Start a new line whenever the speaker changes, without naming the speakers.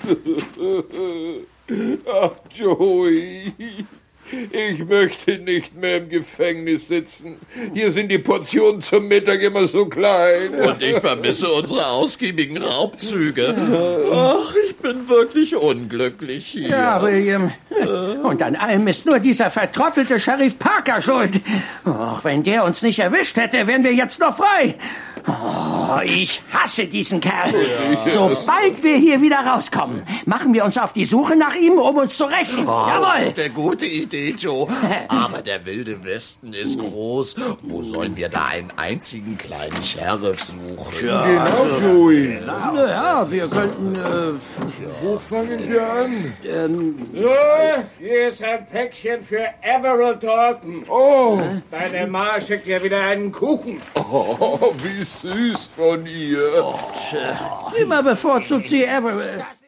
Ach, Joey, ich möchte nicht mehr im Gefängnis sitzen. Hier sind die Portionen zum Mittag immer so klein.
Und ich vermisse unsere ausgiebigen Raubzüge. Ach, ich bin wirklich unglücklich hier.
Ja, aber und an allem ist nur dieser vertrottelte Sheriff Parker schuld. Och, wenn der uns nicht erwischt hätte, wären wir jetzt noch frei. Oh, ich hasse diesen Kerl. Ja. Sobald wir hier wieder rauskommen, machen wir uns auf die Suche nach ihm, um uns zu rächen. Jawohl.
Eine gute Idee, Joe. Aber der wilde Westen ist groß. Wo sollen wir da einen einzigen kleinen Sheriff suchen?
Ja, genau, Joey.
Ja, wir könnten...
Wo fangen wir an?
So, hier ist ein Päckchen für Everett Dalton.
Oh.
Deine Ma schickt dir wieder einen Kuchen.
Oh, wie süß von ihr.
Immer bevorzugt sie Everett.